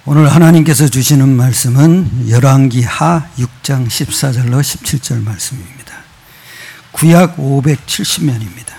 오늘 하나님께서 주시는 말씀은 열왕기하 6장 14절로 17절 말씀입니다. 구약 570면입니다.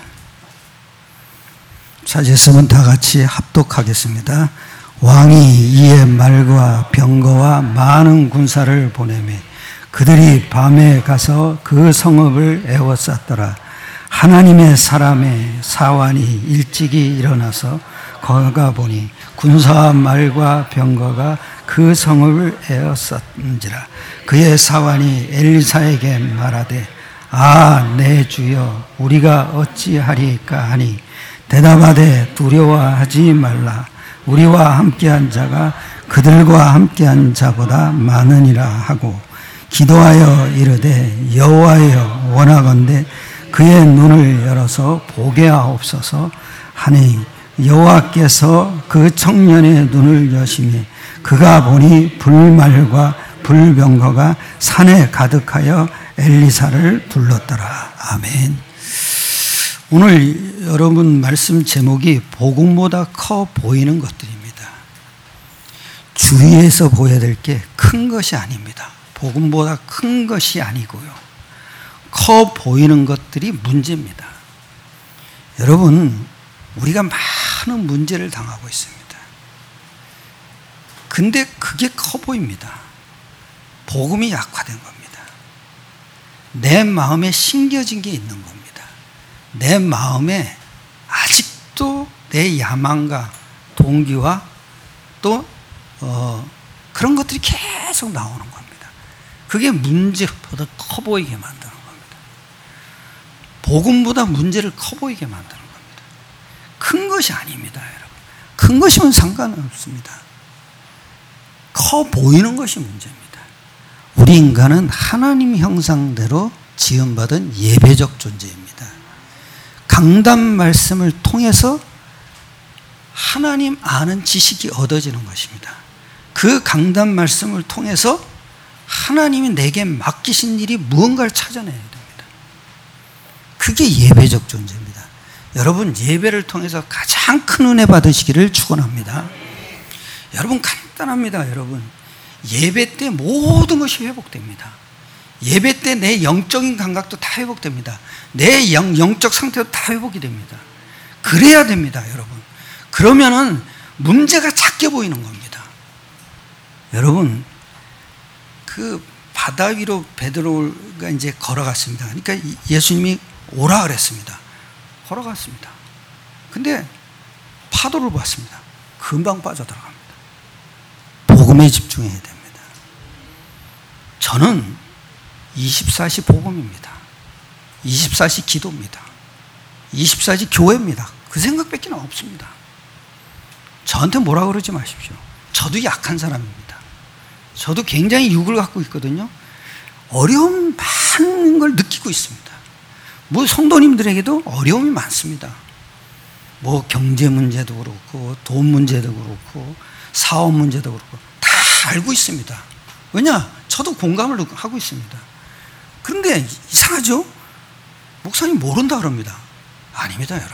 찾으시면 다 같이 합독하겠습니다. 왕이 이에 말과 병거와 많은 군사를 보내매 그들이 밤에 가서 그 성읍을 에워쌌더라. 하나님의 사람의 사환이 일찍이 일어나서 거가 보니 군사와 말과 병거가 그 성읍을 에워쌌는지라. 그의 사환이 엘리사에게 말하되 내 주여 우리가 어찌하리까 하니 대답하되 두려워하지 말라. 우리와 함께한 자가 그들과 함께한 자보다 많으니라 하고 기도하여 이르되 여호와여 원하건대 그의 눈을 열어서 보게 하옵소서 하니 여호와께서 그 청년의 눈을 여시매 그가 보니 불말과 불병거가 산에 가득하여 엘리사를 불렀더라. 아멘. 오늘 여러분 말씀 제목이 복음보다 커 보이는 것들입니다. 주위에서 보여야 될 게 큰 것이 아닙니다. 복음보다 큰 것이 아니고요. 커 보이는 것들이 문제입니다. 여러분, 우리가 많은 문제를 당하고 있습니다. 근데 그게 커 보입니다. 복음이 약화된 겁니다. 내 마음에 심겨진 게 있는 겁니다. 내 마음에 아직도 내 야망과 동기와 또 그런 것들이 계속 나오는 겁니다. 그게 문제보다 커 보이게 만드는 겁니다. 복음보다 문제를 커 보이게 만드는 겁니다. 큰 것이 아닙니다, 여러분. 큰 것이면 상관은 없습니다. 커 보이는 것이 문제입니다. 우리 인간은 하나님 형상대로 지음받은 예배적 존재입니다. 강단 말씀을 통해서 하나님 아는 지식이 얻어지는 것입니다. 그 강단 말씀을 통해서 하나님이 내게 맡기신 일이 무언가를 찾아내야 됩니다. 그게 예배적 존재입니다. 여러분, 예배를 통해서 가장 큰 은혜 받으시기를 축원합니다. 여러분, 간단합니다. 여러분, 예배 때 모든 것이 회복됩니다. 예배 때 내 영적인 감각도 다 회복됩니다. 내 영적 상태도 다 회복이 됩니다. 그래야 됩니다, 여러분. 그러면은 문제가 작게 보이는 겁니다. 여러분, 그 바다 위로 베드로가 이제 걸어갔습니다. 그러니까 예수님이 오라 그랬습니다. 걸어갔습니다. 근데 파도를 봤습니다. 금방 빠져들어갑니다. 복음에 집중해야 됩니다. 저는 24시 복음입니다. 24시 기도입니다. 24시 교회입니다. 그 생각밖에 없습니다. 저한테 뭐라 그러지 마십시오. 저도 약한 사람입니다. 저도 굉장히 육을 갖고 있거든요. 어려움 많은 걸 느끼고 있습니다. 뭐 성도님들에게도 어려움이 많습니다. 뭐 경제 문제도 그렇고 돈 문제도 그렇고 사업 문제도 그렇고 다 알고 있습니다. 왜냐? 저도 공감을 하고 있습니다. 그런데 이상하죠? 목사님 모른다 그럽니다. 아닙니다, 여러분.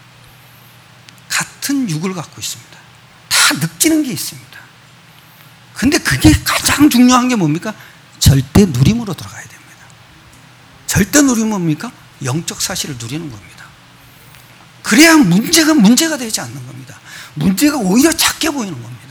같은 육을 갖고 있습니다. 다 느끼는 게 있습니다. 근데 그게 가장 중요한 게 뭡니까? 절대 누림으로 들어가야 됩니다. 절대 누림은 뭡니까? 영적 사실을 누리는 겁니다. 그래야 문제가 되지 않는 겁니다. 문제가 오히려 작게 보이는 겁니다.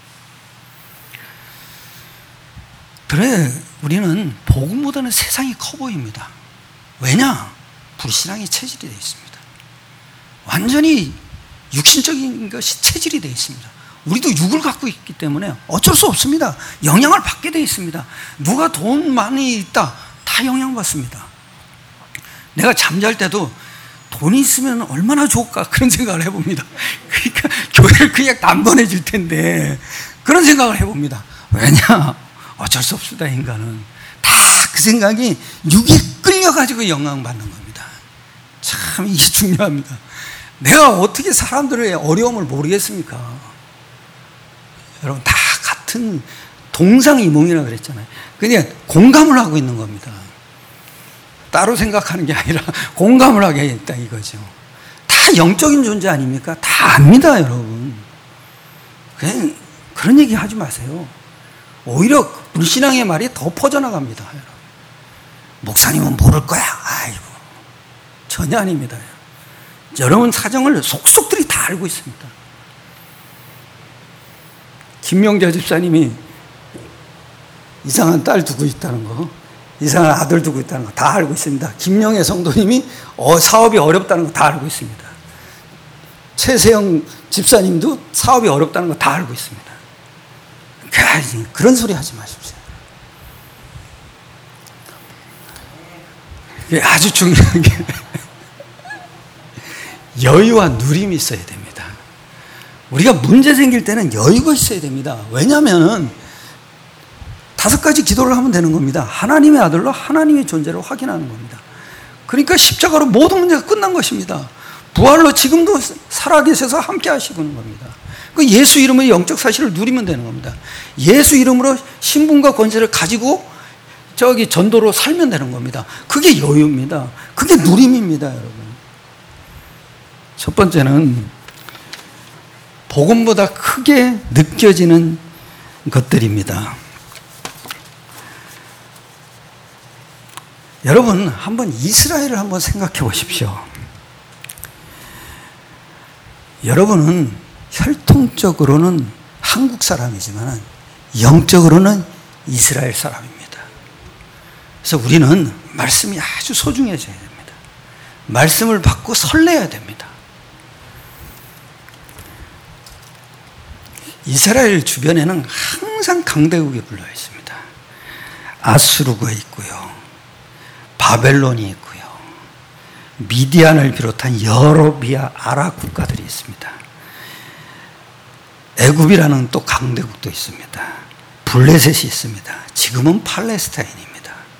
그래, 우리는 복음보다는 세상이 커 보입니다. 왜냐? 불신앙이 체질이 되어 있습니다. 완전히 육신적인 것이 체질이 되어 있습니다. 우리도 육을 갖고 있기 때문에 어쩔 수 없습니다. 영향을 받게 되어 있습니다. 누가 돈 많이 있다, 다 영향받습니다. 내가 잠잘 때도 돈이 있으면 얼마나 좋을까 그런 생각을 해봅니다. 그러니까 교회를 그냥 단번에 줄 텐데 그런 생각을 해봅니다. 왜냐? 어쩔 수 없습니다. 인간은 다 그 생각이 육에 끌려가지고 영향받는 겁니다. 참 이게 중요합니다. 내가 어떻게 사람들의 어려움을 모르겠습니까? 여러분, 다 같은 동상이몽이라고 그랬잖아요. 그냥 공감을 하고 있는 겁니다. 따로 생각하는 게 아니라 공감을 하게 했다 이거죠. 다 영적인 존재 아닙니까? 다 압니다, 여러분. 그냥 그런 얘기 하지 마세요. 오히려 불신앙의 말이 더 퍼져나갑니다. 목사님은 모를 거야. 아이고, 전혀 아닙니다. 여러분 사정을 속속들이 다 알고 있습니다. 김명자 집사님이 이상한 딸 두고 있다는 거, 이상한 아들 두고 있다는 거 다 알고 있습니다. 김영애 성도님이 사업이 어렵다는 거 다 알고 있습니다. 최세영 집사님도 사업이 어렵다는 거 다 알고 있습니다. 그런 소리 하지 마십시오. 아주 중요한 게 여유와 누림이 있어야 됩니다. 우리가 문제 생길 때는 여유가 있어야 됩니다. 왜냐하면 5가지 기도를 하면 되는 겁니다. 하나님의 아들로 하나님의 존재를 확인하는 겁니다. 그러니까 십자가로 모든 문제가 끝난 것입니다. 부활로 지금도 살아계셔서 함께 하시는 겁니다. 그 예수 이름의 영적 사실을 누리면 되는 겁니다. 예수 이름으로 신분과 권세를 가지고 전도로 살면 되는 겁니다. 그게 여유입니다. 그게 누림입니다, 여러분. 첫 번째는 복음보다 크게 느껴지는 것들입니다. 여러분, 한번 이스라엘을 한번 생각해 보십시오. 여러분은 혈통적으로는 한국 사람이지만 영적으로는 이스라엘 사람입니다. 그래서 우리는 말씀이 아주 소중해져야 됩니다. 말씀을 받고 설레야 됩니다. 이스라엘 주변에는 항상 강대국이 불러 있습니다. 아수르가 있고요, 바벨론이 있고요, 미디안을 비롯한 여러 아랍 국가들이 있습니다. 애굽이라는 또 강대국도 있습니다. 블레셋이 있습니다. 지금은 팔레스타인입니다.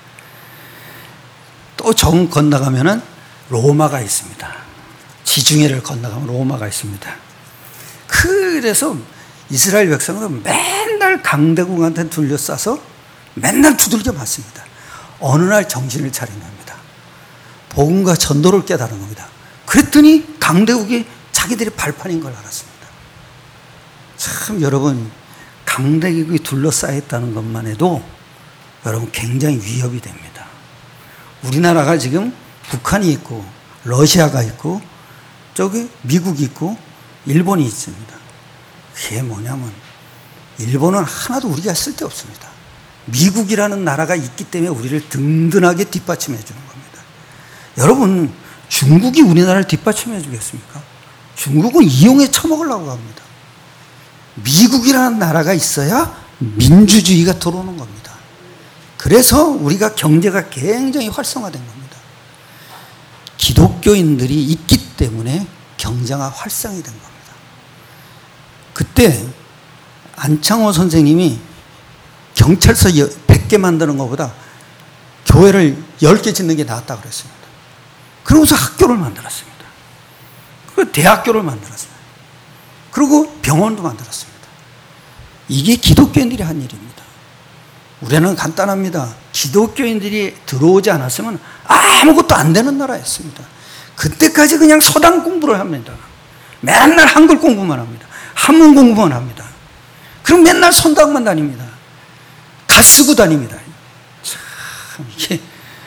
또 정 건너가면은 로마가 있습니다. 지중해를 건너가면 로마가 있습니다. 그래서 이스라엘 백성은 맨날 강대국한테 둘러싸서 맨날 두들겨 맞습니다. 어느 날 정신을 차린 겁니다. 복음과 전도를 깨달은 겁니다. 그랬더니 강대국이 자기들이 발판인 걸 알았습니다. 참 여러분, 강대국이 둘러싸여 있다는 것만 해도 여러분 굉장히 위협이 됩니다. 우리나라가 지금 북한이 있고 러시아가 있고 저기 미국이 있고 일본이 있습니다. 그게 뭐냐면 일본은 하나도 우리가 쓸데없습니다. 미국이라는 나라가 있기 때문에 우리를 든든하게 뒷받침해 주는 겁니다. 여러분, 중국이 우리나라를 뒷받침해 주겠습니까? 중국은 이용해 처먹으려고 합니다. 미국이라는 나라가 있어야 민주주의가 들어오는 겁니다. 그래서 우리가 경제가 굉장히 활성화된 겁니다. 기독교인들이 있기 때문에 경제가 활성이 된 겁니다. 그때 안창호 선생님이 경찰서 100개 만드는 것보다 교회를 10개 짓는 게 낫다고 그랬습니다. 그러고서 학교를 만들었습니다. 그리고 대학교를 만들었습니다. 그리고 병원도 만들었습니다. 이게 기독교인들이 한 일입니다. 우리는 간단합니다. 기독교인들이 들어오지 않았으면 아무것도 안 되는 나라였습니다. 그때까지 그냥 서당 공부를 합니다. 맨날 한글 공부만 합니다. 한문 공부만 합니다. 그럼 맨날 선당만 다닙니다. 가 쓰고 다닙니다. 참 이게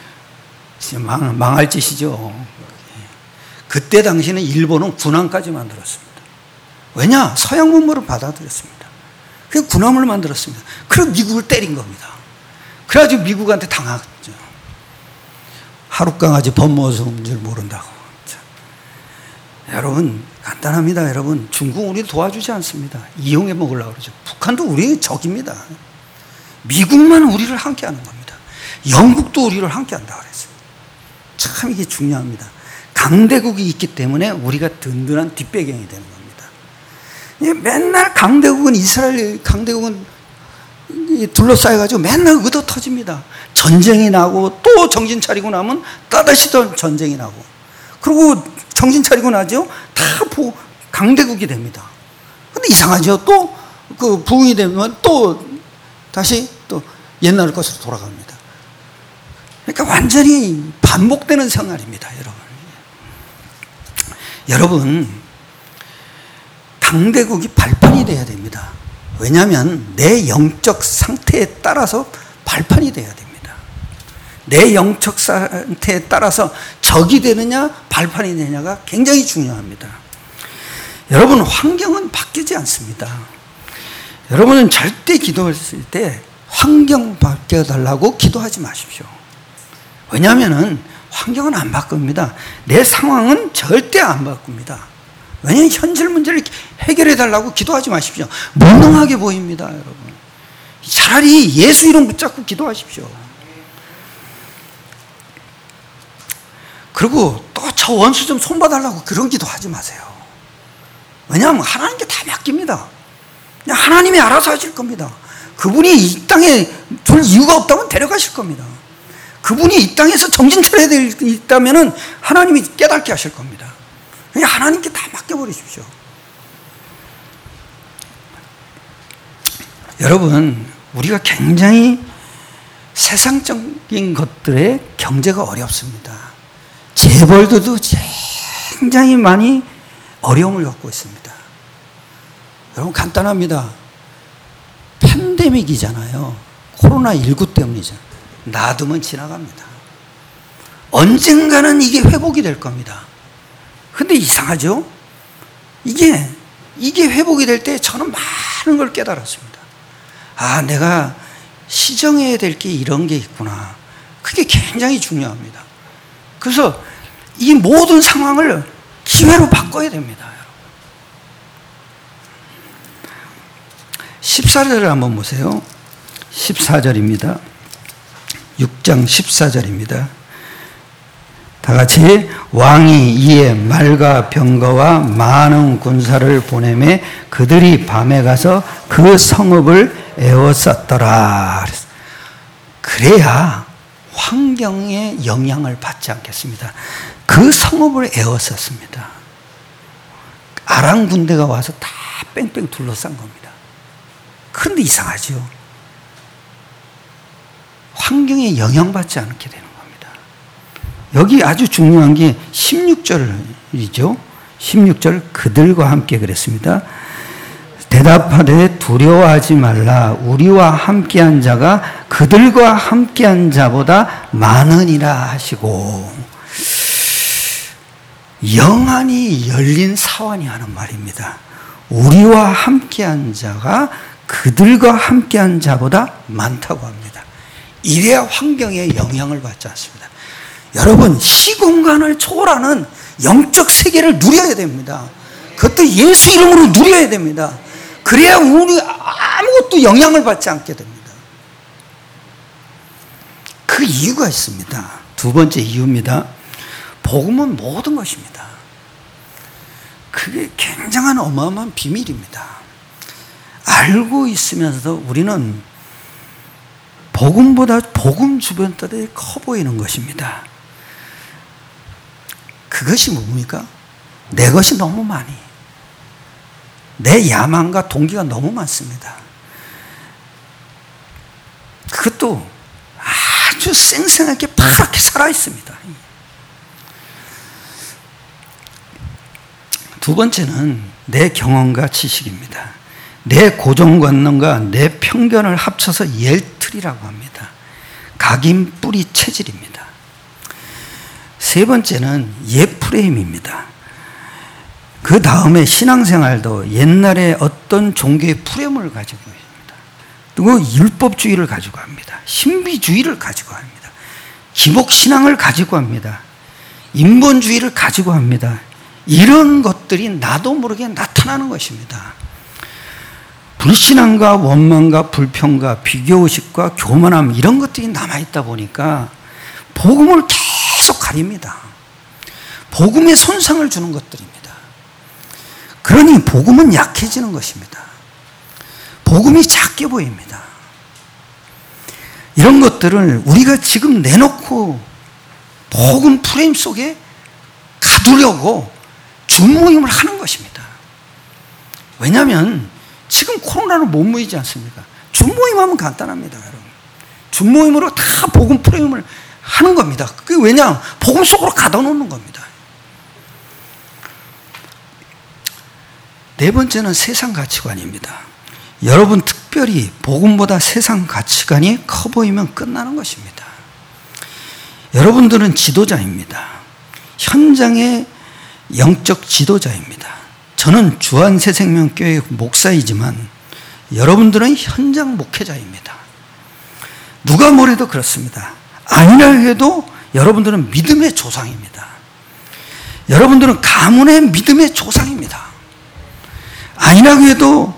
망할 짓이죠. 그때 당시에는 일본은 군함까지 만들었습니다. 왜냐? 서양 문물을 받아들였습니다. 그래서 군함을 만들었습니다. 그래서 미국을 때린 겁니다. 그래가지고 미국한테 당했죠. 하룻강아지 법 먹어서 줄 모른다고. 참. 여러분, 간단합니다. 여러분, 중국 우리 도와주지 않습니다. 이용해 먹으려고 그러죠. 북한도 우리의 적입니다. 미국만 우리를 함께하는 겁니다. 영국도 우리를 함께한다고 그랬어요. 참 이게 중요합니다. 강대국이 있기 때문에 우리가 든든한 뒷배경이 되는 겁니다. 맨날 강대국은 이스라엘 강대국은 둘러싸여가지고 맨날 의도 터집니다. 전쟁이 나고 또 정신 차리고 나면 또다시 또 전쟁이 나고, 그리고 정신 차리고 나죠, 다 강대국이 됩니다. 근데 이상하죠. 또 그 부흥이 되면 또 다시 또 옛날 것으로 돌아갑니다. 그러니까 완전히 반복되는 생활입니다, 여러분. 여러분, 강대국이 발판이 돼야 됩니다. 왜냐하면 내 영적 상태에 따라서 발판이 돼야 됩니다. 내 영적 상태에 따라서 적이 되느냐 발판이 되느냐가 굉장히 중요합니다. 여러분, 환경은 바뀌지 않습니다. 여러분은 절대 기도했을 때 환경 바뀌어달라고 기도하지 마십시오. 왜냐하면 환경은 안 바꿉니다. 내 상황은 절대 안 바꿉니다. 왜냐하면 현실 문제를 해결해달라고 기도하지 마십시오. 무능하게 보입니다, 여러분. 차라리 예수 이름 붙잡고 기도하십시오. 그리고 또 저 원수 좀 손봐달라고 그런 기도하지 마세요. 왜냐하면 하나님께 다 맡깁니다. 그냥 하나님이 알아서 하실 겁니다. 그분이 이 땅에 둘 이유가 없다면 데려가실 겁니다. 그분이 이 땅에서 정신 차려야 있다면 하나님이 깨닫게 하실 겁니다. 그냥 하나님께 다 맡겨버리십시오. 여러분, 우리가 굉장히 세상적인 것들의 경제가 어렵습니다. 재벌들도 굉장히 많이 어려움을 겪고 있습니다. 여러분, 간단합니다. 팬데믹이잖아요. 코로나19 때문이잖아요. 놔두면 지나갑니다. 언젠가는 이게 회복이 될 겁니다. 근데 이상하죠? 이게 회복이 될 때 저는 많은 걸 깨달았습니다. 아, 내가 시정해야 될 게 이런 게 있구나. 그게 굉장히 중요합니다. 그래서 이 모든 상황을 기회로 바꿔야 됩니다. 14절을 한번 보세요. 14절입니다. 6장 14절입니다. 다 같이 왕이 이에 말과 병거와 많은 군사를 보내매 그들이 밤에 가서 그 성읍을 에워쌌더라. 그래야 환경에 영향을 받지 않겠습니다. 그 성읍을 에워쌌습니다. 아람 군대가 와서 다 뺑뺑 둘러싼 겁니다. 그런데 이상하죠. 환경에 영향받지 않게 되는 겁니다. 여기 아주 중요한 게 16절이죠. 16절 그들과 함께 그랬습니다. 대답하되 두려워하지 말라. 우리와 함께한 자가 그들과 함께한 자보다 많으니라 하시고, 영안이 열린 사환이 하는 말입니다. 우리와 함께한 자가 그들과 함께한 자보다 많다고 합니다. 이래야 환경에 영향을 받지 않습니다. 여러분, 시공간을 초월하는 영적 세계를 누려야 됩니다. 그것도 예수 이름으로 누려야 됩니다. 그래야 우리 아무것도 영향을 받지 않게 됩니다. 그 이유가 있습니다. 두 번째 이유입니다. 복음은 모든 것입니다. 그게 굉장한 어마어마한 비밀입니다. 알고 있으면서도 우리는 복음보다 복음 주변들이 커 보이는 것입니다. 그것이 뭡니까? 내 것이 너무 많이, 내 야망과 동기가 너무 많습니다. 그것도 아주 생생하게 파랗게 살아있습니다. 두 번째는 내 경험과 지식입니다. 내 고정관념과 내 편견을 합쳐서 옐틀이라고 합니다. 각인 뿌리 체질입니다. 세 번째는 예프레임입니다. 그 다음에 신앙생활도 옛날에 어떤 종교의 프레임을 가지고 있습니다. 그리고 율법주의를 가지고 합니다. 신비주의를 가지고 합니다. 기복신앙을 가지고 합니다. 인본주의를 가지고 합니다. 이런 것들이 나도 모르게 나타나는 것입니다. 불신앙과 원망과 불평과 비교의식과 교만함, 이런 것들이 남아있다 보니까 복음을 계속 가립니다. 복음에 손상을 주는 것들입니다. 그러니 복음은 약해지는 것입니다. 복음이 작게 보입니다. 이런 것들을 우리가 지금 내놓고 복음 프레임 속에 가두려고 줌모임을 하는 것입니다. 왜냐하면 지금 코로나로 못 모이지 않습니까? 줌모임 하면 간단합니다, 여러분. 줌모임으로 다 복음 프레임을 하는 겁니다. 그게 왜냐? 복음 속으로 가둬놓는 겁니다. 네 번째는 세상 가치관입니다. 여러분 특별히 복음보다 세상 가치관이 커 보이면 끝나는 것입니다. 여러분들은 지도자입니다. 현장의 영적 지도자입니다. 저는 주한새생명교회 목사이지만 여러분들은 현장 목회자입니다. 누가 뭐래도 그렇습니다. 아니라 해도 여러분들은 믿음의 조상입니다. 여러분들은 가문의 믿음의 조상입니다. 아니라 해도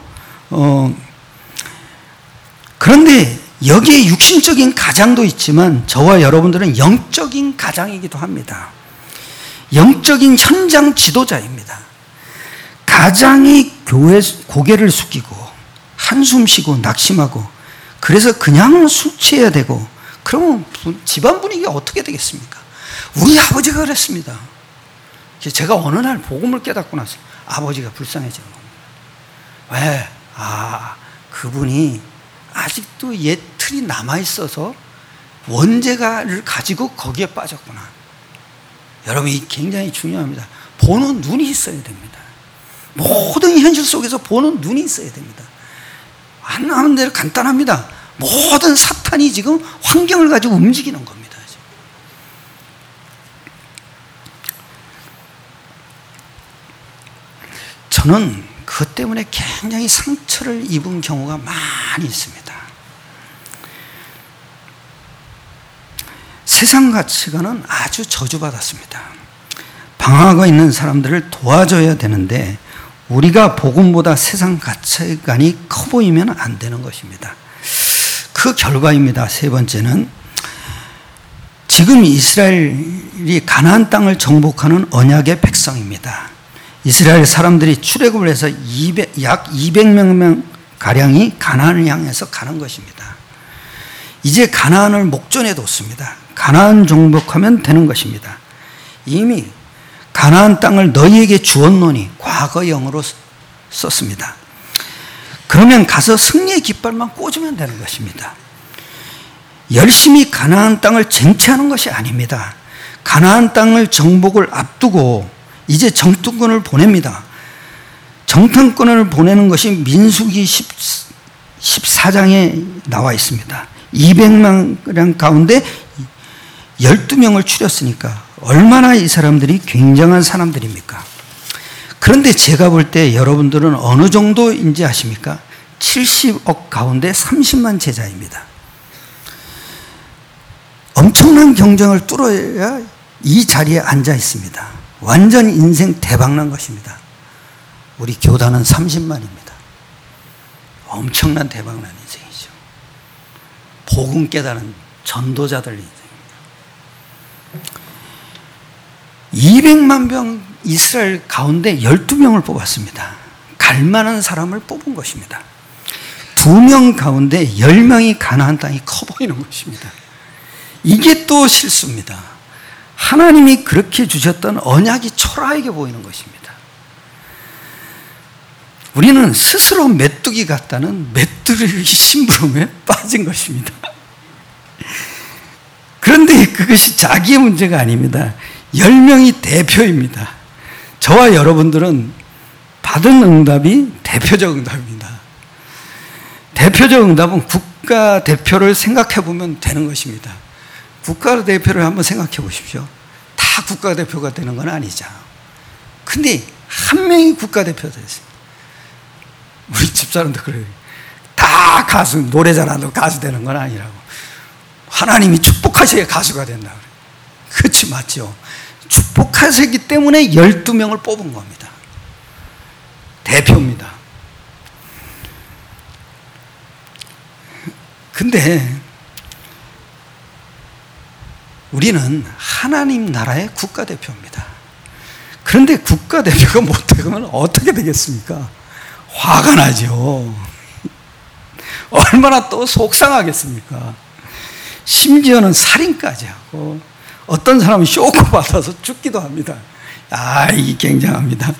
그런데 여기에 육신적인 가장도 있지만 저와 여러분들은 영적인 가장이기도 합니다. 영적인 현장 지도자입니다. 가장이 교회 고개를 숙이고 한숨 쉬고 낙심하고 그래서 그냥 술 취해야 되고 그러면 집안 분위기가 어떻게 되겠습니까? 우리 아버지가 그랬습니다. 제가 어느 날 복음을 깨닫고 나서 아버지가 불쌍해지는 겁니다. 왜? 그분이 아직도 옛 틀이 남아있어서 원죄를 가지고 거기에 빠졌구나. 여러분, 이 굉장히 중요합니다. 보는 눈이 있어야 됩니다. 모든 현실 속에서 보는 눈이 있어야 됩니다. 안 하는 대로 간단합니다. 모든 사탄이 지금 환경을 가지고 움직이는 겁니다. 저는 그것 때문에 굉장히 상처를 입은 경우가 많이 있습니다. 세상 가치관은 아주 저주받았습니다. 방황하고 있는 사람들을 도와줘야 되는데 우리가 복음보다 세상 가치관이 커 보이면 안 되는 것입니다. 그 결과입니다. 세 번째는 지금 이스라엘이 가나안 땅을 정복하는 언약의 백성입니다. 이스라엘 사람들이 출애굽을 해서 약 200명 가량이 가나안을 향해서 가는 것입니다. 이제 가나안을 목전에 뒀습니다. 가나안 정복하면 되는 것입니다. 이미 가나안 땅을 너희에게 주었노니 과거형으로 썼습니다. 그러면 가서 승리의 깃발만 꽂으면 되는 것입니다. 열심히 가나안 땅을 쟁취하는 것이 아닙니다. 가나안 땅을 정복을 앞두고 이제 정탐꾼을 보냅니다. 정탐꾼을 보내는 것이 민수기 14장에 나와 있습니다. 200명 가운데 12명을 추렸으니까 얼마나 이 사람들이 굉장한 사람들입니까? 그런데 제가 볼 때 여러분들은 어느 정도인지 아십니까? 70억 가운데 30만 제자입니다. 엄청난 경쟁을 뚫어야 이 자리에 앉아 있습니다. 완전 인생 대박난 것입니다. 우리 교단은 30만입니다. 엄청난 대박난 인생이죠. 복음 깨달은 전도자들 인생입니다. 200만 명 이스라엘 가운데 12명을 뽑았습니다. 갈만한 사람을 뽑은 것입니다. 2명 가운데 10명이 가나안 땅이 커 보이는 것입니다. 이게 또 실수입니다. 하나님이 그렇게 주셨던 언약이 초라하게 보이는 것입니다. 우리는 스스로 메뚜기 같다는 메뚜기 심부름에 빠진 것입니다. 그런데 그것이 자기의 문제가 아닙니다. 10명이 대표입니다. 저와 여러분들은 받은 응답이 대표적 응답입니다. 대표적 응답은 국가대표를 생각해 보면 되는 것입니다. 국가대표를 한번 생각해 보십시오. 다 국가대표가 되는 건 아니죠. 근데 한 명이 국가대표가 됐어요. 우리 집사람도 그래요. 다 가수, 노래 잘하는 가수 되는 건 아니라고. 하나님이 축복하셔야 가수가 된다. 그렇지, 맞죠? 축복하시기 때문에 12명을 뽑은 겁니다. 대표입니다. 근데 우리는 하나님 나라의 국가대표입니다. 그런데 국가대표가 못되면 어떻게 되겠습니까? 화가 나죠. 얼마나 또 속상하겠습니까? 심지어는 살인까지 하고 어떤 사람은 쇼크 받아서 죽기도 합니다. 이게 굉장합니다.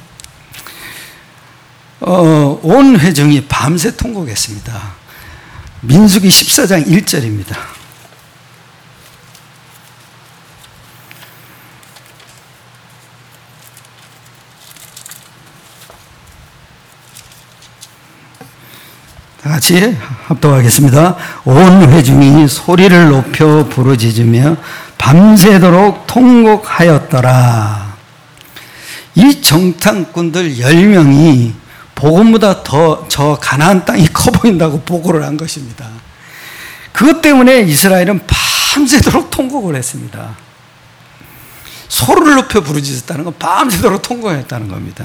온 회중이 밤새 통곡했습니다. 민수기 14장 1절입니다. 같이 합독하겠습니다. 온 회중이 소리를 높여 부르짖으며 밤새도록 통곡하였더라. 이 정탐꾼들 10명이 복음보다 더 저 가나안 땅이 커 보인다고 보고를 한 것입니다. 그것 때문에 이스라엘은 밤새도록 통곡을 했습니다. 소리를 높여 부르짖었다는 건 밤새도록 통곡했다는 겁니다.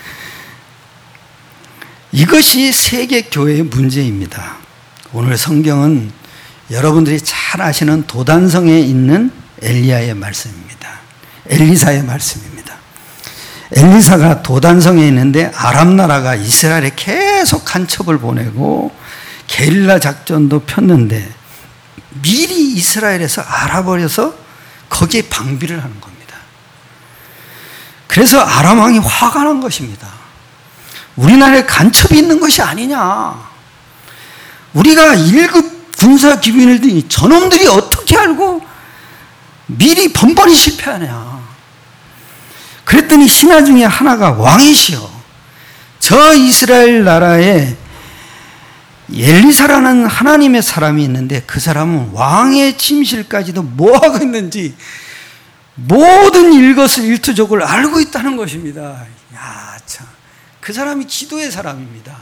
이것이 세계 교회의 문제입니다. 오늘 성경은 여러분들이 잘 아시는 도단성에 있는 엘리야의 말씀입니다. 엘리사의 말씀입니다. 엘리사가 도단성에 있는데 아람 나라가 이스라엘에 계속 간첩을 보내고 게릴라 작전도 폈는데 미리 이스라엘에서 알아버려서 거기에 방비를 하는 겁니다. 그래서 아람 왕이 화가 난 것입니다. 우리나라에 간첩이 있는 것이 아니냐. 우리가 1급 군사 기밀들이 저놈들이 어떻게 알고 미리 번번이 실패하냐. 그랬더니 신하 중에 하나가 왕이시여. 저 이스라엘 나라에 엘리사라는 하나님의 사람이 있는데 그 사람은 왕의 침실까지도 뭐하고 있는지 모든 일거수일투족을 알고 있다는 것입니다. 야, 참. 그 사람이 기도의 사람입니다.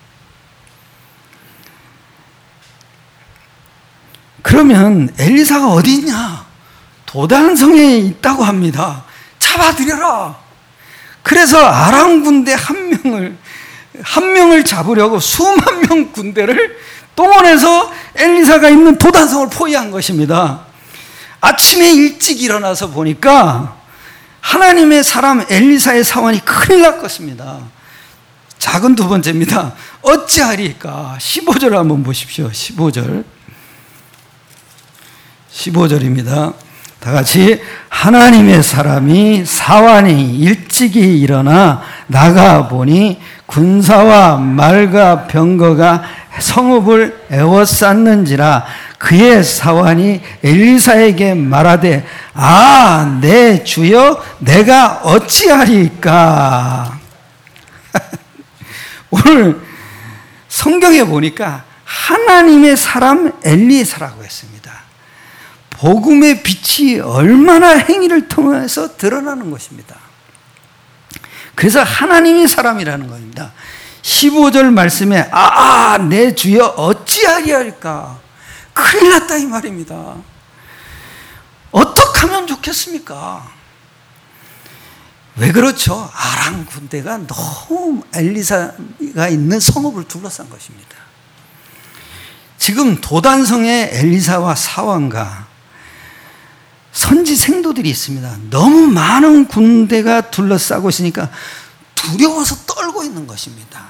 그러면 엘리사가 어디 있냐? 도단성에 있다고 합니다. 잡아들여라. 그래서 아람 군대 한 명을 잡으려고 수만 명 군대를 동원해서 엘리사가 있는 도단성을 포위한 것입니다. 아침에 일찍 일어나서 보니까 하나님의 사람 엘리사의 사원이 큰일 났겠습니다. 작은 두 번째입니다. 어찌하리까? 15절 한번 보십시오. 15절입니다. 다 같이 하나님의 사람이 사환이 일찍이 일어나 나가보니 군사와 말과 병거가 성읍을 에워쌌는지라 그의 사환이 엘리사에게 말하되 아, 내 주여 내가 어찌하리까? 오늘 성경에 보니까 하나님의 사람 엘리사라고 했습니다. 복음의 빛이 얼마나 행위를 통해서 드러나는 것입니다. 그래서 하나님의 사람이라는 겁니다. 15절 말씀에 내 주여 어찌하리까? 큰일 났다 이 말입니다. 어떻게 하면 좋겠습니까? 왜 그렇죠? 아람 군대가 너무 엘리사가 있는 성읍을 둘러싼 것입니다. 지금 도단성에 엘리사와 사환과 선지 생도들이 있습니다. 너무 많은 군대가 둘러싸고 있으니까 두려워서 떨고 있는 것입니다.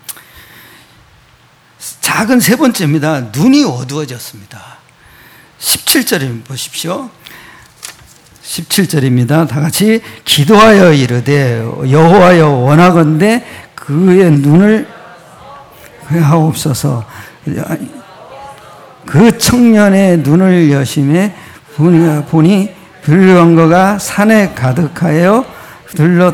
작은 세 번째입니다. 눈이 어두워졌습니다. 17절을 보십시오. 17절입니다. 다 같이 기도하여 이르되 여호와여 원하건대 그의 눈을 하옵소서. 그 청년의 눈을 여심해 보니 불병거가 산에 가득하여 들렀.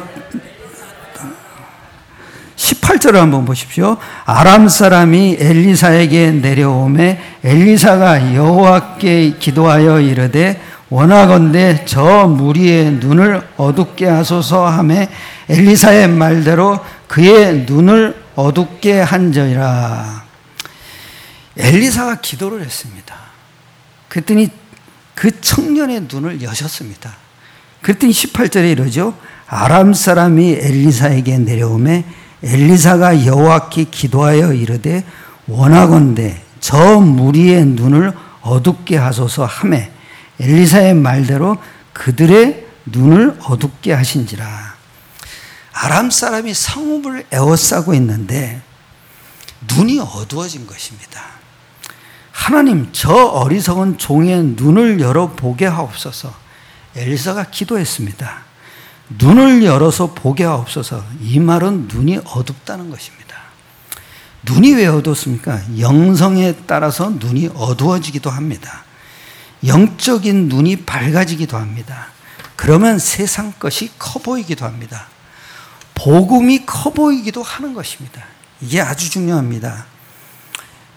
18절을 한번 보십시오. 아람 사람이 엘리사에게 내려오매 엘리사가 여호와께 기도하여 이르되 원하건대 저 무리의 눈을 어둡게 하소서 하매 엘리사의 말대로 그의 눈을 어둡게 한저이라. 엘리사가 기도를 했습니다. 그랬더니 그 청년의 눈을 여셨습니다. 그랬더니 18절에 이러죠. 아람 사람이 엘리사에게 내려오매 엘리사가 여호와께 기도하여 이르되 원하건대 저 무리의 눈을 어둡게 하소서 하매 엘리사의 말대로 그들의 눈을 어둡게 하신지라. 아람 사람이 성읍을 에워싸고 있는데 눈이 어두워진 것입니다. 하나님 저 어리석은 종의 눈을 열어보게 하옵소서. 엘리사가 기도했습니다. 눈을 열어서 보게 하옵소서. 이 말은 눈이 어둡다는 것입니다. 눈이 왜 어둡습니까? 영성에 따라서 눈이 어두워지기도 합니다. 영적인 눈이 밝아지기도 합니다. 그러면 세상 것이 커 보이기도 합니다. 복음이 커 보이기도 하는 것입니다. 이게 아주 중요합니다.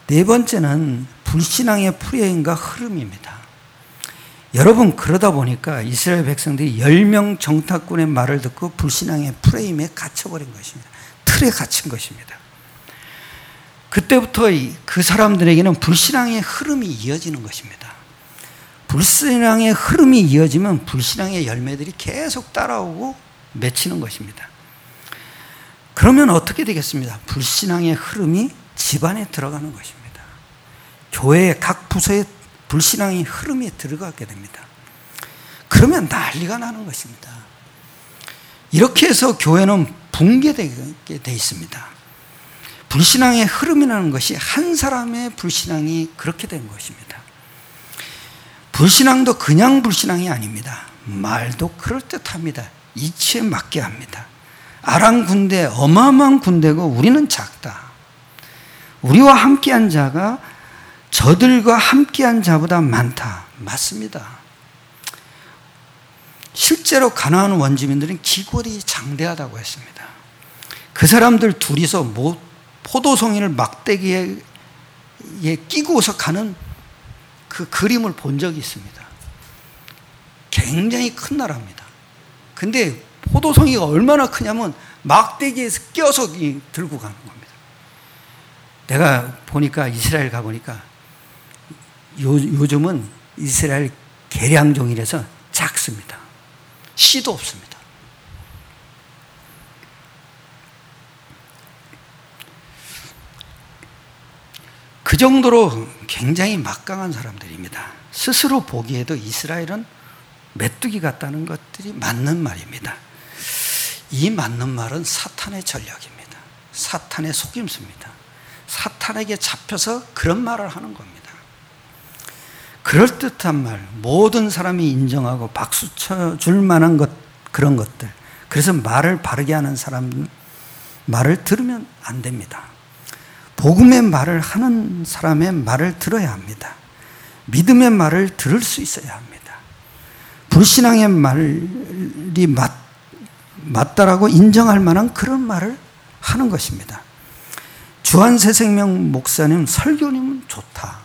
네 번째는 불신앙의 프레임과 흐름입니다. 여러분, 그러다 보니까 이스라엘 백성들이 10명 정탐꾼의 말을 듣고 불신앙의 프레임에 갇혀버린 것입니다. 틀에 갇힌 것입니다. 그때부터 그 사람들에게는 불신앙의 흐름이 이어지는 것입니다. 불신앙의 흐름이 이어지면 불신앙의 열매들이 계속 따라오고 맺히는 것입니다. 그러면 어떻게 되겠습니다? 불신앙의 흐름이 집안에 들어가는 것입니다. 교회의 각 부서에 불신앙의 흐름이 들어가게 됩니다. 그러면 난리가 나는 것입니다. 이렇게 해서 교회는 붕괴되게 돼 있습니다. 불신앙의 흐름이라는 것이 한 사람의 불신앙이 그렇게 된 것입니다. 불신앙도 그냥 불신앙이 아닙니다. 말도 그럴듯합니다. 이치에 맞게 합니다. 아람 군대, 어마어마한 군대고 우리는 작다. 우리와 함께한 자가 저들과 함께한 자보다 많다. 맞습니다. 실제로 가나안 원주민들은 기골이 장대하다고 했습니다. 그 사람들 둘이서 포도송이를 막대기에 끼고서 가는 그 그림을 본 적이 있습니다. 굉장히 큰 나라입니다. 근데 포도송이가 얼마나 크냐면 막대기에서 껴서 들고 가는 겁니다. 내가 보니까 이스라엘 가보니까 요즘은 이스라엘 개량종이라서 작습니다. 씨도 없습니다. 그 정도로 굉장히 막강한 사람들입니다. 스스로 보기에도 이스라엘은 메뚜기 같다는 것들이 맞는 말입니다. 이 맞는 말은 사탄의 전략입니다. 사탄의 속임수입니다. 사탄에게 잡혀서 그런 말을 하는 겁니다. 그럴듯한 말, 모든 사람이 인정하고 박수 쳐줄 만한 그런 것들. 그래서 말을 바르게 하는 사람 말을 들으면 안 됩니다. 복음의 말을 하는 사람의 말을 들어야 합니다. 믿음의 말을 들을 수 있어야 합니다. 불신앙의 말이 맞다라고 인정할 만한 그런 말을 하는 것입니다. 주한새생명 목사님 설교님은 좋다.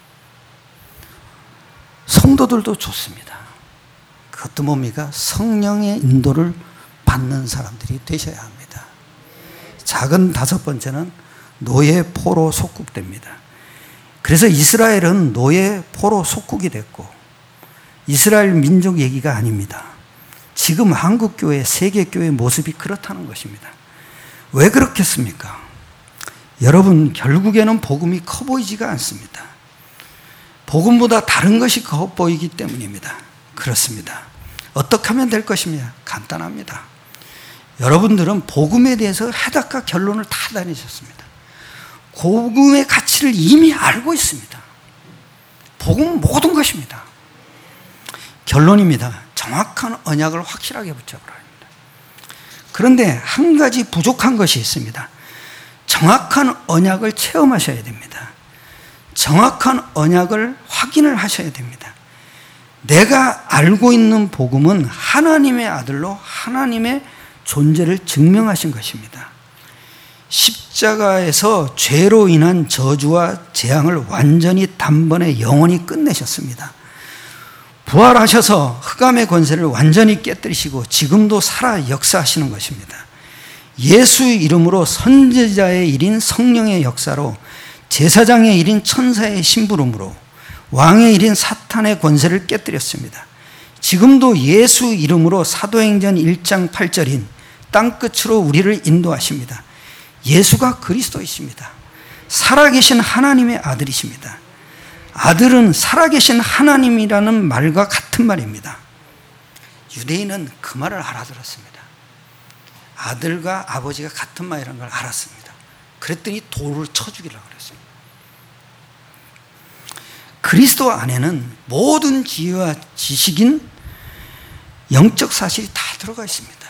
성도들도 좋습니다. 그것도 뭡니까? 성령의 인도를 받는 사람들이 되셔야 합니다. 작은 다섯 번째는 노예 포로 속국됩니다. 그래서 이스라엘은 노예 포로 속국이 됐고 이스라엘 민족 얘기가 아닙니다. 지금 한국교회, 세계교회 모습이 그렇다는 것입니다. 왜 그렇겠습니까? 여러분, 결국에는 복음이 커 보이지가 않습니다. 복음보다 다른 것이 커 보이기 때문입니다. 그렇습니다. 어떻게 하면 될 것이냐? 간단합니다. 여러분들은 복음에 대해서 해답과 결론을 다 다니셨습니다. 복음의 가치를 이미 알고 있습니다. 복음은 모든 것입니다. 결론입니다. 정확한 언약을 확실하게 붙잡으라 합니다. 그런데 한 가지 부족한 것이 있습니다. 정확한 언약을 체험하셔야 됩니다. 정확한 언약을 확인을 하셔야 됩니다. 내가 알고 있는 복음은 하나님의 아들로 하나님의 존재를 증명하신 것입니다. 십자가에서 죄로 인한 저주와 재앙을 완전히 단번에 영원히 끝내셨습니다. 부활하셔서 흑암의 권세를 완전히 깨뜨리시고 지금도 살아 역사하시는 것입니다. 예수의 이름으로 선지자의 일인 성령의 역사로 제사장의 일인 천사의 심부름으로 왕의 일인 사탄의 권세를 깨뜨렸습니다. 지금도 예수 이름으로 사도행전 1장 8절인 땅끝으로 우리를 인도하십니다. 예수가 그리스도이십니다. 살아계신 하나님의 아들이십니다. 아들은 살아계신 하나님이라는 말과 같은 말입니다. 유대인은 그 말을 알아들었습니다. 아들과 아버지가 같은 말이라는 걸 알았습니다. 그랬더니 돌을 쳐 죽이려고 그랬습니다. 그리스도 안에는 모든 지혜와 지식인 영적 사실이 다 들어가 있습니다.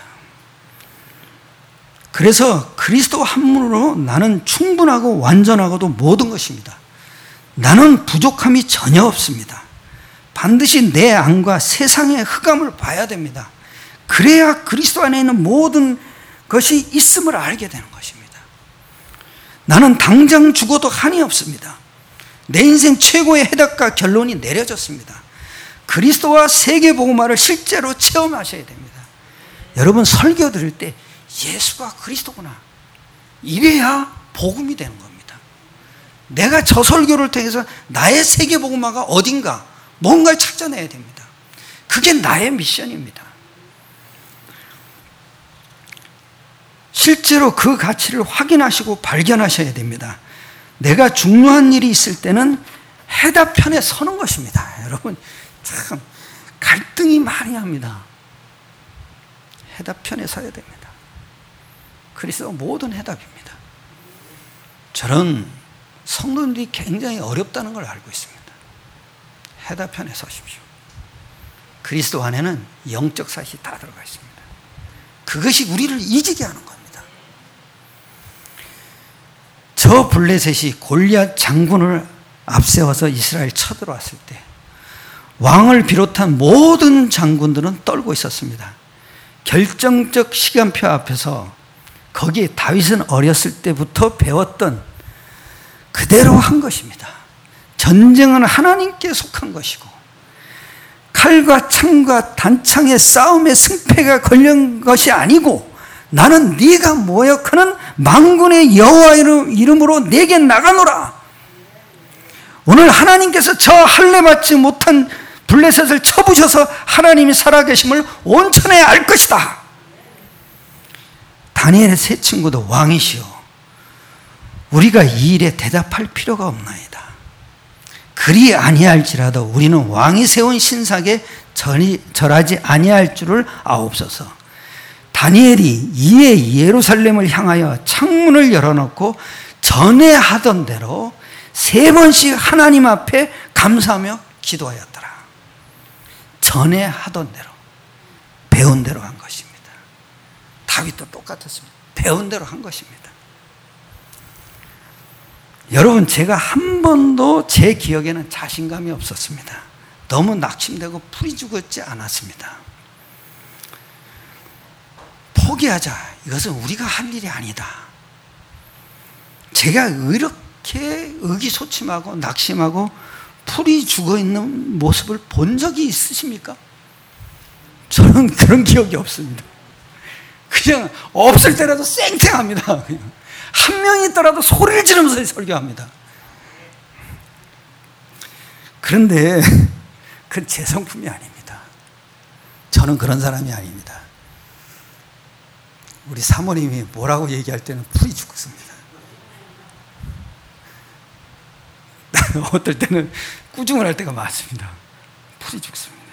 그래서 그리스도 한 분으로 나는 충분하고 완전하고도 모든 것입니다. 나는 부족함이 전혀 없습니다. 반드시 내 안과 세상의 흑암을 봐야 됩니다. 그래야 그리스도 안에 있는 모든 것이 있음을 알게 되는 것입니다. 나는 당장 죽어도 한이 없습니다. 내 인생 최고의 해답과 결론이 내려졌습니다. 그리스도와 세계복음화를 실제로 체험하셔야 됩니다. 여러분 설교 들을 때 예수가 그리스도구나, 이래야 복음이 되는 겁니다. 내가 저 설교를 통해서 나의 세계복음화가 어딘가 뭔가를 찾아내야 됩니다. 그게 나의 미션입니다. 실제로 그 가치를 확인하시고 발견하셔야 됩니다. 내가 중요한 일이 있을 때는 해답편에 서는 것입니다. 여러분 참 갈등이 많이 합니다. 해답편에 서야 됩니다. 그리스도가 모든 해답입니다. 저는 성도들이 굉장히 어렵다는 걸 알고 있습니다. 해답편에 서십시오. 그리스도 안에는 영적 사실이 다 들어가 있습니다. 그것이 우리를 이기게 하는 겁니다. 저 블레셋이 골리앗 장군을 앞세워서 이스라엘 쳐들어왔을 때 왕을 비롯한 모든 장군들은 떨고 있었습니다. 결정적 시간표 앞에서 거기에 다윗은 어렸을 때부터 배웠던 그대로 한 것입니다. 전쟁은 하나님께 속한 것이고 칼과 창과 단창의 싸움의 승패가 걸린 것이 아니고 나는 네가 모욕하는 만군의 여호와 이름으로 내게 나가노라. 오늘 하나님께서 저 할례 받지 못한 블레셋을 쳐부셔서 하나님이 살아계심을 온천에 알 것이다. 다니엘의 세 친구도 왕이시오, 우리가 이 일에 대답할 필요가 없나이다. 그리 아니할지라도 우리는 왕이 세운 신상에 절하지 아니할 줄을 아옵소서. 다니엘이 이에 예루살렘을 향하여 창문을 열어놓고 전에 하던 대로 3번씩 하나님 앞에 감사하며 기도하였더라. 전에 하던 대로, 배운 대로 한 것입니다. 다윗도 똑같았습니다. 배운 대로 한 것입니다. 여러분, 제가 한 번도 제 기억에는 자신감이 없었습니다. 너무 낙심되고 풀이 죽었지 않았습니다. 포기하자, 이것은 우리가 할 일이 아니다. 제가 이렇게 의기소침하고 낙심하고 풀이 죽어있는 모습을 본 적이 있으십니까? 저는 그런 기억이 없습니다. 그냥 없을 때라도 쌩쌩합니다. 그냥. 한 명이 있더라도 소리를 지르면서 설교합니다. 그런데 그건 제 성품이 아닙니다. 저는 그런 사람이 아닙니다. 우리 사모님이 뭐라고 얘기할 때는 풀이 죽습니다. 어떨 때는 꾸중을 할 때가 많습니다. 풀이 죽습니다.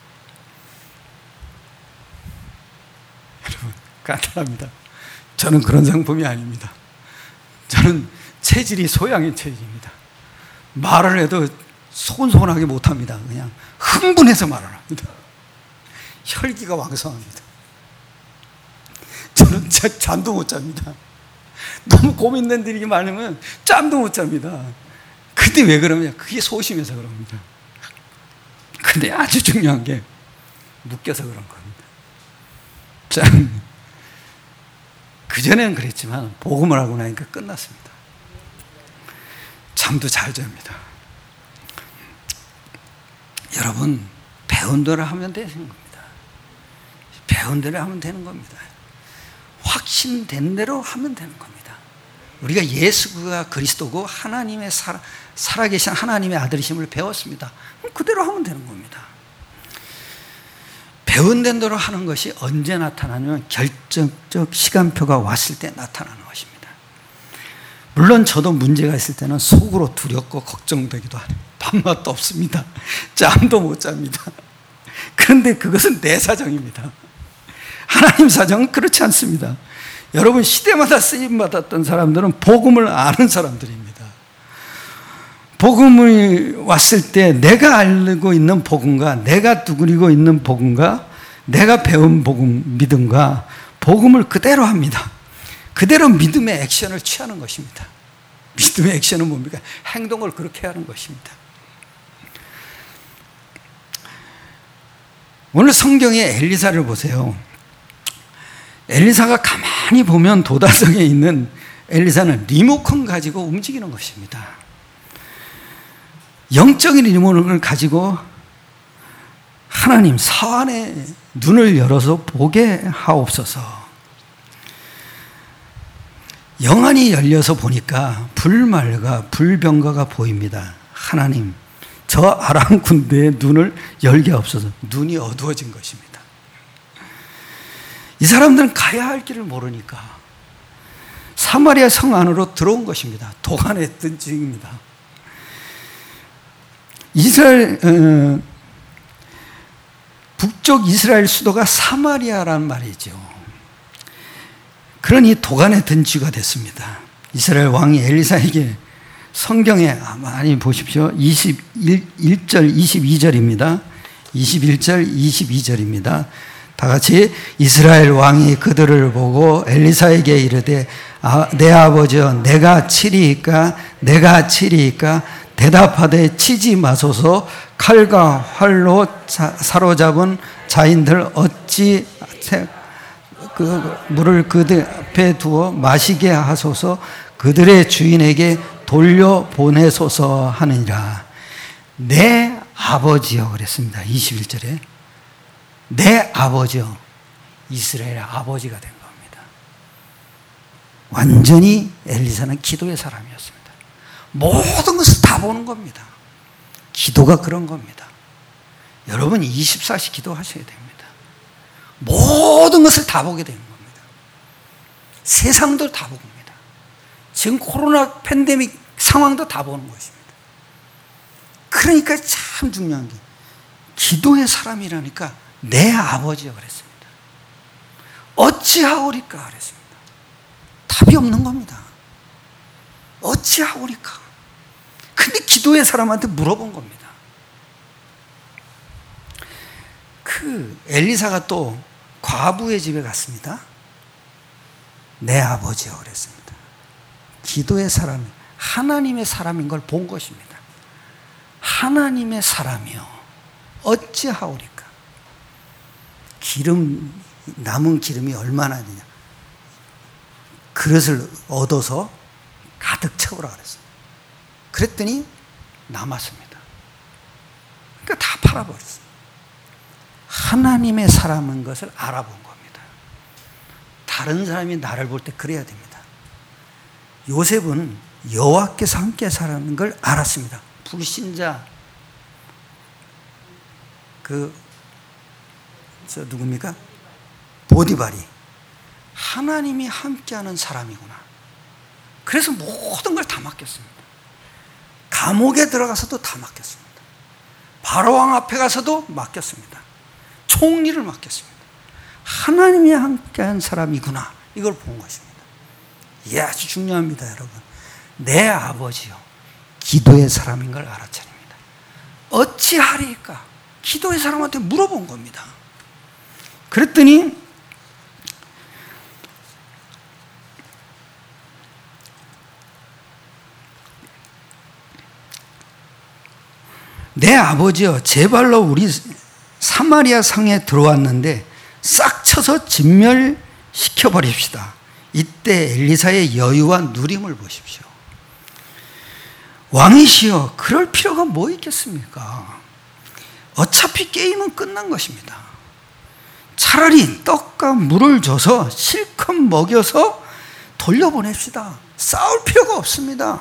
여러분, 간단합니다. 저는 그런 성품이 아닙니다. 저는 체질이 소양의 체질입니다. 말을 해도 소곤소곤하게 못합니다. 그냥 흥분해서 말을 합니다. 혈기가 왕성합니다. 저는 잠도 못 잡니다. 너무 고민된 일이 많으면 잠도 못 잡니다. 근데 왜 그러냐? 그게 소심해서 그럽니다. 근데 아주 중요한 게 묶여서 그런 겁니다. 참, 그전에는 그랬지만 복음을 하고 나니까 끝났습니다. 잠도 잘 잡니다. 여러분, 배운 대로 하면 되는 겁니다. 배운 대로 하면 되는 겁니다. 확신된 대로 하면 되는 겁니다. 우리가 예수가 그리스도고 하나님의 살아계신 하나님의 아들이심을 배웠습니다. 그대로 하면 되는 겁니다. 배운 대로 하는 것이 언제 나타나냐면 결정적 시간표가 왔을 때 나타나는 것입니다. 물론 저도 문제가 있을 때는 속으로 두렵고 걱정되기도 하네요. 밥맛도 없습니다. 잠도 못 잡니다. 그런데 그것은 내 사정입니다. 하나님 사정은 그렇지 않습니다. 여러분, 시대마다 쓰임받았던 사람들은 복음을 아는 사람들입니다. 복음이 왔을 때 내가 알고 있는 복음과 내가 누리고 있는 복음과 내가 배운 복음, 믿음과 복음을 그대로 합니다. 그대로 믿음의 액션을 취하는 것입니다. 믿음의 액션은 뭡니까? 행동을 그렇게 하는 것입니다. 오늘 성경의 엘리사를 보세요. 엘리사가 가만히 보면 도다성에 있는 엘리사는 리모컨 가지고 움직이는 것입니다. 영적인 일문을 가지고 하나님 사안의 눈을 열어서 보게 하옵소서. 영안이 열려서 보니까 불말과 불병거가 보입니다. 하나님, 저 아람 군대의 눈을 열게 하옵소서. 눈이 어두워진 것입니다. 이 사람들은 가야 할 길을 모르니까 사마리아 성 안으로 들어온 것입니다. 도관했던 중입니다. 북쪽 이스라엘 수도가 사마리아란 말이죠. 그러니 도간에 든 쥐가 됐습니다. 이스라엘 왕이 엘리사에게 성경에 많이 보십시오. 21절, 22절입니다. 21절, 22절입니다. 다 같이 이스라엘 왕이 그들을 보고 엘리사에게 이르되 내 아버지여 내가 치리이까 내가 치리이까 대답하되 치지 마소서. 칼과 활로 사로잡은 자인들 어찌 그 물을 그들 앞에 두어 마시게 하소서. 그들의 주인에게 돌려보내소서 하느니라. 내 아버지여 그랬습니다. 21절에 내 아버지여. 이스라엘의 아버지가 된 겁니다. 완전히 엘리사는 기도의 사람이었습니다. 모든 것을 다 보는 겁니다. 기도가 그런 겁니다. 여러분 24시 기도하셔야 됩니다. 모든 것을 다 보게 되는 겁니다. 세상도 다 봅니다. 지금 코로나 팬데믹 상황도 다 보는 것입니다. 그러니까 참 중요한 게 기도의 사람이라니까 내 아버지여 그랬습니다. 어찌하오리까 그랬습니다. 답이 없는 겁니다. 어찌하오리까. 근데 기도의 사람한테 물어본 겁니다. 그 엘리사가 또 과부의 집에 갔습니다. 내 아버지여 그랬습니다. 기도의 사람이 하나님의 사람인 걸 본 것입니다. 하나님의 사람이요 어찌하오리까. 남은 기름이 얼마나 되냐. 그릇을 얻어서 가득 채우라 그랬어요. 그랬더니 남았습니다. 그러니까 다 팔아버렸어요. 하나님의 사람인 것을 알아본 겁니다. 다른 사람이 나를 볼 때 그래야 됩니다. 요셉은 여호와께서 함께 살아는 걸 알았습니다. 불신자 누굽니까? 보디발이 하나님이 함께하는 사람이구나. 그래서 모든 걸 다 맡겼습니다. 감옥에 들어가서도 다 맡겼습니다. 바로왕 앞에 가서도 맡겼습니다. 총리를 맡겼습니다. 하나님이 함께한 사람이구나. 이걸 본 것입니다. 이게 아주 중요합니다, 여러분. 내 아버지요 기도의 사람인 걸 알아차립니다. 어찌하리까? 기도의 사람한테 물어본 겁니다. 그랬더니 내 아버지여 제 발로 우리 사마리아 성에 들어왔는데 싹 쳐서 진멸시켜 버립시다. 이때 엘리사의 여유와 누림을 보십시오. 왕이시여 그럴 필요가 뭐 있겠습니까? 어차피 게임은 끝난 것입니다. 차라리 떡과 물을 줘서 실컷 먹여서 돌려보냅시다. 싸울 필요가 없습니다.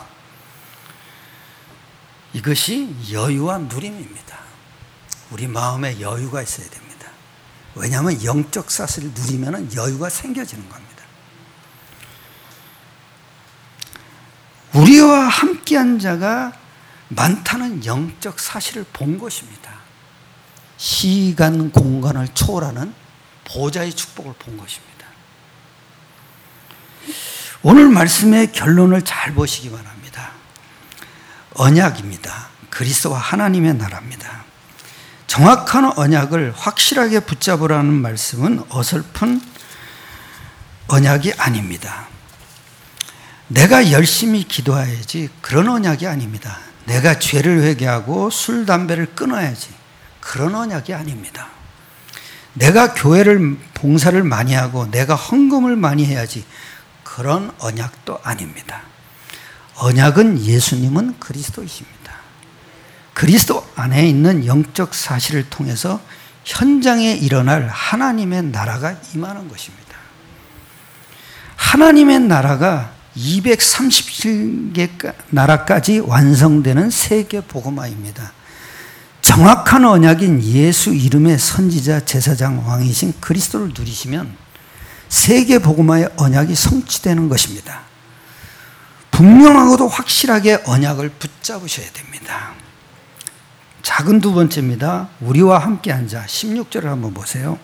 이것이 여유와 누림입니다. 우리 마음에 여유가 있어야 됩니다. 왜냐하면 영적 사실을 누리면 여유가 생겨지는 겁니다. 우리와 함께한 자가 많다는 영적 사실을 본 것입니다. 시간, 공간을 초월하는 보좌의 축복을 본 것입니다. 오늘 말씀의 결론을 잘 보시기 바랍니다. 언약입니다. 그리스도와 하나님의 나라입니다. 정확한 언약을 확실하게 붙잡으라는 말씀은 어설픈 언약이 아닙니다. 내가 열심히 기도해야지 그런 언약이 아닙니다. 내가 죄를 회개하고 술, 담배를 끊어야지 그런 언약이 아닙니다. 내가 교회를 봉사를 많이 하고 내가 헌금을 많이 해야지 그런 언약도 아닙니다. 언약은 예수님은 그리스도이십니다. 그리스도 안에 있는 영적 사실을 통해서 현장에 일어날 하나님의 나라가 임하는 것입니다. 하나님의 나라가 237개 나라까지 완성되는 세계 복음화입니다. 정확한 언약인 예수 이름의 선지자, 제사장, 왕이신 그리스도를 누리시면 세계 복음화의 언약이 성취되는 것입니다. 분명하고도 확실하게 언약을 붙잡으셔야 됩니다. 작은 두 번째입니다. 우리와 함께 앉아. 16절을 한번 보세요.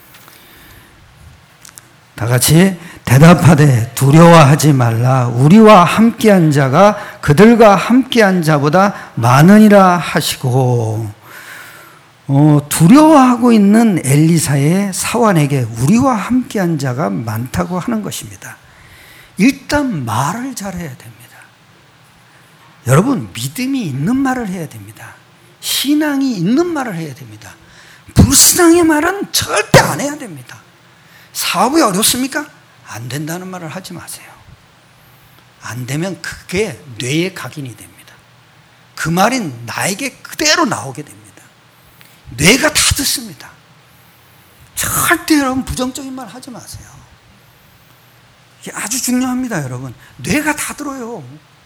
다 같이 대답하되 두려워하지 말라. 우리와 함께한 자가 그들과 함께한 자보다 많으니라 하시고, 두려워하고 있는 엘리사의 사환에게 우리와 함께한 자가 많다고 하는 것입니다. 일단 말을 잘해야 됩니다. 여러분, 믿음이 있는 말을 해야 됩니다. 신앙이 있는 말을 해야 됩니다. 불신앙의 말은 절대 안 해야 됩니다. 사업이 어렵습니까? 안 된다는 말을 하지 마세요. 안 되면 그게 뇌에 각인이 됩니다. 그 말이 나에게 그대로 나오게 됩니다. 뇌가 다 듣습니다. 절대 여러분 부정적인 말 하지 마세요. 이게 아주 중요합니다, 여러분. 뇌가 다 들어요.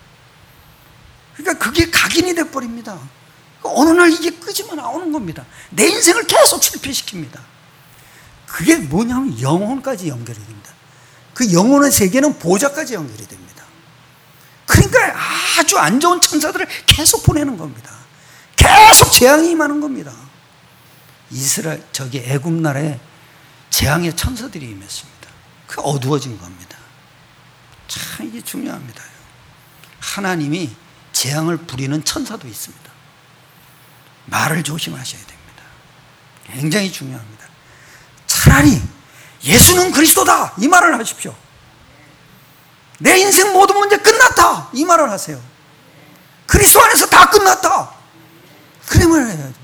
그러니까 그게 각인이 돼버립니다. 어느 날 이게 끄지만 나오는 겁니다. 내 인생을 계속 실패시킵니다. 그게 뭐냐면 영혼까지 연결이 됩니다. 그 영혼의 세계는 보좌까지 연결이 됩니다. 그러니까 아주 안 좋은 천사들을 계속 보내는 겁니다. 계속 재앙이 임하는 겁니다. 이스라엘, 저기 애굽 나라에 재앙의 천사들이 임했습니다. 그 어두워진 겁니다. 참 이게 중요합니다. 하나님이 재앙을 부리는 천사도 있습니다. 말을 조심하셔야 됩니다. 굉장히 중요합니다. 차라리 예수는 그리스도다 이 말을 하십시오. 내 인생 모든 문제 끝났다 이 말을 하세요. 그리스도 안에서 다 끝났다 그래 말을 해야죠.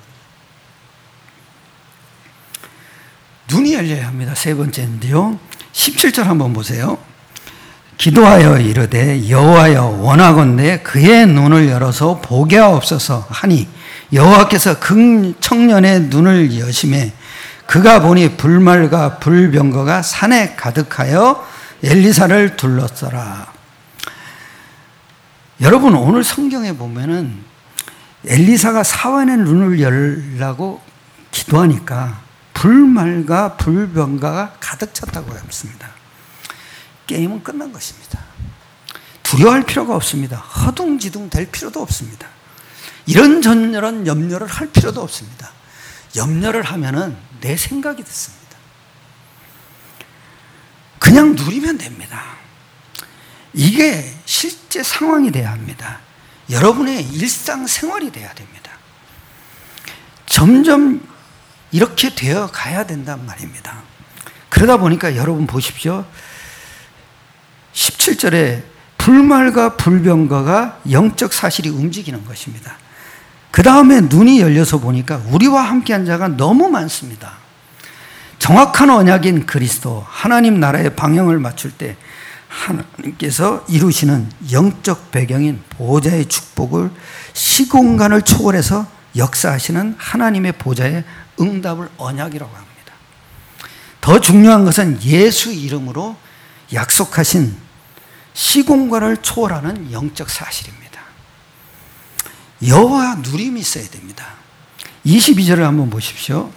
눈이 열려야 합니다. 세 번째인데요, 17절 한번 보세요. 기도하여 이르되 여호와여 원하건대 그의 눈을 열어서 보게 하옵소서 하니 여호와께서 그 청년의 눈을 여심해 그가 보니 불말과 불병거가 산에 가득하여 엘리사를 둘렀더라. 여러분, 오늘 성경에 보면은 엘리사가 사환의 눈을 열라고 기도하니까 불말과 불병거가 가득 찼다고 했습니다. 게임은 끝난 것입니다. 두려워할 필요가 없습니다. 허둥지둥 될 필요도 없습니다. 이런저런 염려를 할 필요도 없습니다. 염려를 하면은 내 생각이 듣습니다. 그냥 누리면 됩니다. 이게 실제 상황이 돼야 합니다. 여러분의 일상생활이 돼야 됩니다. 점점 이렇게 되어 가야 된단 말입니다. 그러다 보니까 여러분 보십시오. 17절에 불말과 불병거가 영적 사실이 움직이는 것입니다. 그 다음에 눈이 열려서 보니까 우리와 함께한 자가 너무 많습니다. 정확한 언약인 그리스도, 하나님 나라의 방향을 맞출 때 하나님께서 이루시는 영적 배경인 보좌의 축복을 시공간을 초월해서 역사하시는 하나님의 보좌의 응답을 언약이라고 합니다. 더 중요한 것은 예수 이름으로 약속하신 시공간을 초월하는 영적 사실입니다. 여호와 누림이 있어야 됩니다. 22절을 한번 보십시오.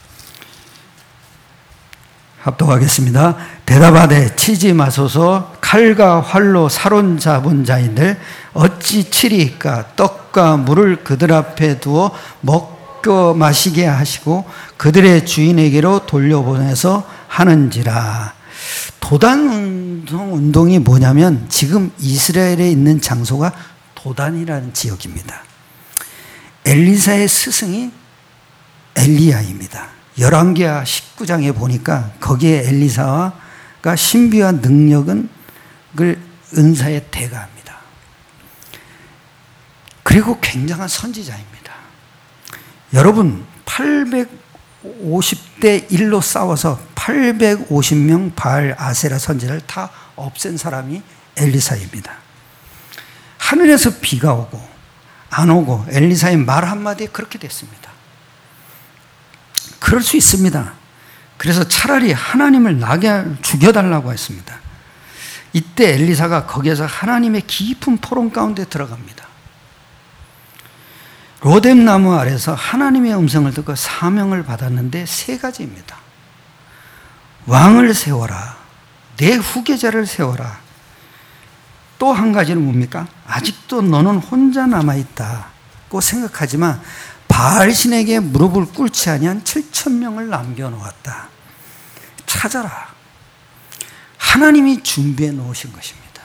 합독하겠습니다. 대답하되 치지 마소서. 칼과 활로 사로잡은 자인들 어찌 치리이까. 떡과 물을 그들 앞에 두어 먹고 마시게 하시고 그들의 주인에게로 돌려보내서 하는지라. 도단 운동이 뭐냐면 지금 이스라엘에 있는 장소가 도단이라는 지역입니다. 엘리사의 스승이 엘리야입니다. 열왕기하 19장에 보니까 거기에 엘리사가 신비와 능력은 은사에 대가합니다. 그리고 굉장한 선지자입니다. 여러분 850대 1로 싸워서 850명 바알 아세라 선지자를 다 없앤 사람이 엘리사입니다. 하늘에서 비가 오고 안 오고 엘리사의 말 한마디에 그렇게 됐습니다. 그럴 수 있습니다. 그래서 차라리 하나님을 나게 죽여달라고 했습니다. 이때 엘리사가 거기에서 하나님의 깊은 포럼 가운데 들어갑니다. 로뎀나무 아래서 하나님의 음성을 듣고 사명을 받았는데 3가지입니다. 왕을 세워라. 내 후계자를 세워라. 또 한 가지는 뭡니까? 아직도 너는 혼자 남아있다고 생각하지만 바알신에게 무릎을 꿇지 아니한 7,000명을 남겨놓았다. 찾아라. 하나님이 준비해 놓으신 것입니다.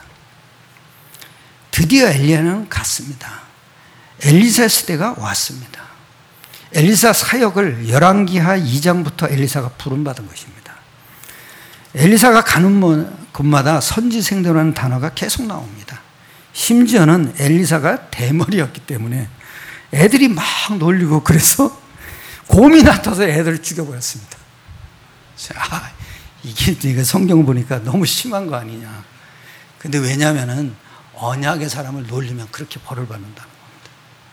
드디어 엘리야는 갔습니다. 엘리사 시대가 왔습니다. 엘리사 사역을 열왕기하 2장부터 엘리사가 부름받은 것입니다. 엘리사가 가는 곳마다 선지생도라는 단어가 계속 나옵니다. 심지어는 엘리사가 대머리였기 때문에 애들이 막 놀리고 그래서 곰이 나타서 애들을 죽여버렸습니다. 이게 성경 보니까 너무 심한 거 아니냐. 근데 왜냐하면 언약의 사람을 놀리면 그렇게 벌을 받는다는 겁니다.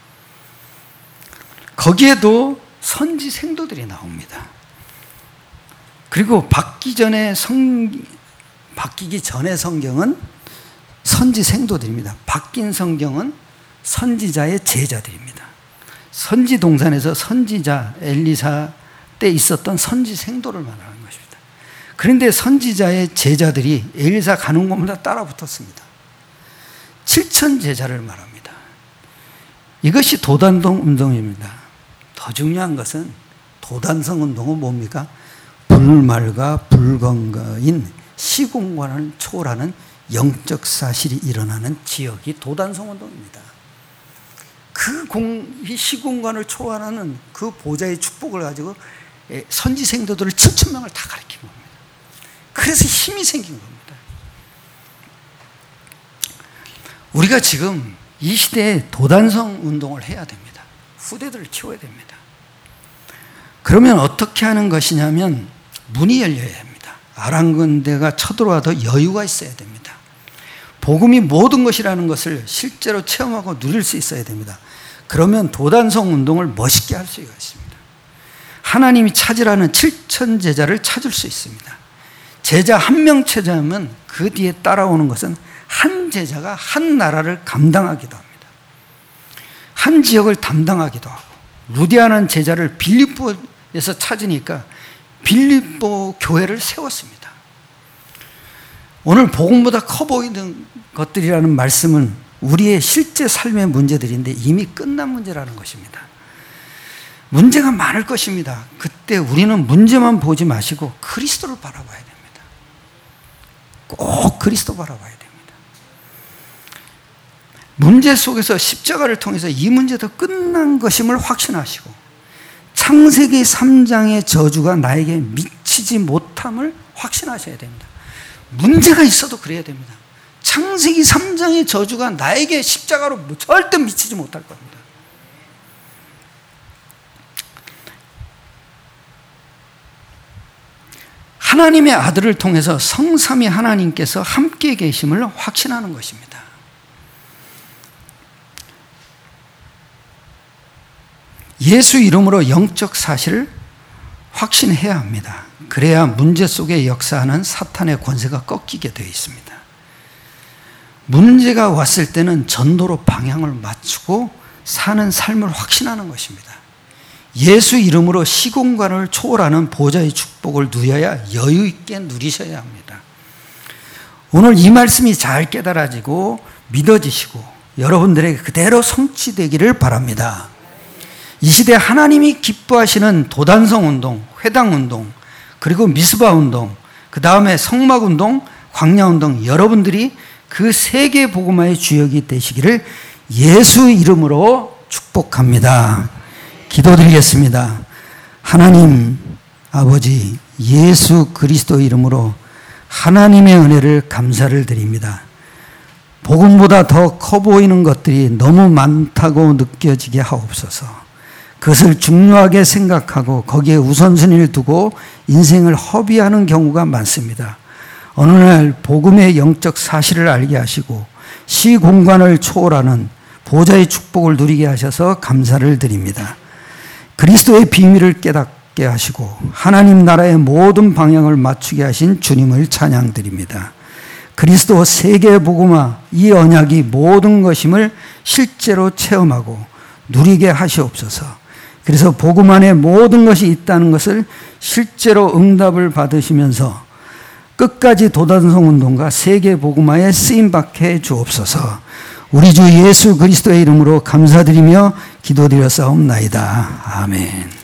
거기에도 선지생도들이 나옵니다. 그리고 바뀌기 전에 성경은 선지생도들입니다. 바뀐 성경은 선지자의 제자들입니다. 선지동산에서 선지자 엘리사 때 있었던 선지생도를 말하는 것입니다. 그런데 선지자의 제자들이 엘리사 가는 곳마다 따라 붙었습니다. 7천 제자를 말합니다. 이것이 도단성 운동입니다. 더 중요한 것은 도단성 운동은 뭡니까? 불말과 불건거인 시공간을 초월하는 영적 사실이 일어나는 지역이 도단성 운동입니다. 이 시공간을 초월하는 그 보좌의 축복을 가지고 선지생도들을 7,000명을 다 가르친 겁니다. 그래서 힘이 생긴 겁니다. 우리가 지금 이 시대에 도단성 운동을 해야 됩니다. 후대들을 키워야 됩니다. 그러면 어떻게 하는 것이냐면 문이 열려야 합니다. 아랑군대가 쳐들어와도 여유가 있어야 됩니다. 복음이 모든 것이라는 것을 실제로 체험하고 누릴 수 있어야 됩니다. 그러면 도단성 운동을 멋있게 할 수가 있습니다. 하나님이 찾으라는 7천 제자를 찾을 수 있습니다. 제자 한 명 찾으면 그 뒤에 따라오는 것은 한 제자가 한 나라를 감당하기도 합니다. 한 지역을 담당하기도 하고, 루디아는 제자를 빌립보에서 찾으니까 빌립보 교회를 세웠습니다. 오늘 복음보다 커 보이는 것들이라는 말씀은 우리의 실제 삶의 문제들인데 이미 끝난 문제라는 것입니다. 문제가 많을 것입니다. 그때 우리는 문제만 보지 마시고 그리스도를 바라봐야 됩니다. 꼭 그리스도 바라봐야 됩니다. 문제 속에서 십자가를 통해서 이 문제도 끝난 것임을 확신하시고 창세기 3장의 저주가 나에게 미치지 못함을 확신하셔야 됩니다. 문제가 있어도 그래야 됩니다. 창세기 3장의 저주가 나에게 십자가로 절대 미치지 못할 겁니다. 하나님의 아들을 통해서 성삼위 하나님께서 함께 계심을 확신하는 것입니다. 예수 이름으로 영적 사실을 확신해야 합니다. 그래야 문제 속에 역사하는 사탄의 권세가 꺾이게 되어 있습니다. 문제가 왔을 때는 전도로 방향을 맞추고 사는 삶을 확신하는 것입니다. 예수 이름으로 시공간을 초월하는 보좌의 축복을 누려야 여유 있게 누리셔야 합니다. 오늘 이 말씀이 잘 깨달아지고 믿어지시고 여러분들에게 그대로 성취되기를 바랍니다. 이 시대 하나님이 기뻐하시는 도단성 운동, 회당 운동, 그리고 미스바 운동, 그 다음에 성막 운동, 광야 운동, 여러분들이 그 세계 복음화의 주역이 되시기를 예수 이름으로 축복합니다. 기도드리겠습니다. 하나님 아버지 예수 그리스도 이름으로 하나님의 은혜를 감사를 드립니다. 복음보다 더 커 보이는 것들이 너무 많다고 느껴지게 하옵소서. 그것을 중요하게 생각하고 거기에 우선순위를 두고 인생을 허비하는 경우가 많습니다. 어느 날 복음의 영적 사실을 알게 하시고 시공간을 초월하는 보좌의 축복을 누리게 하셔서 감사를 드립니다. 그리스도의 비밀을 깨닫게 하시고 하나님 나라의 모든 방향을 맞추게 하신 주님을 찬양드립니다. 그리스도 세계복음화 이 언약이 모든 것임을 실제로 체험하고 누리게 하시옵소서. 그래서 복음 안에 모든 것이 있다는 것을 실제로 응답을 받으시면서 끝까지 도단성 운동과 세계복음화에 쓰임받게 해 주옵소서. 우리 주 예수 그리스도의 이름으로 감사드리며 기도드렸사옵나이다. 아멘.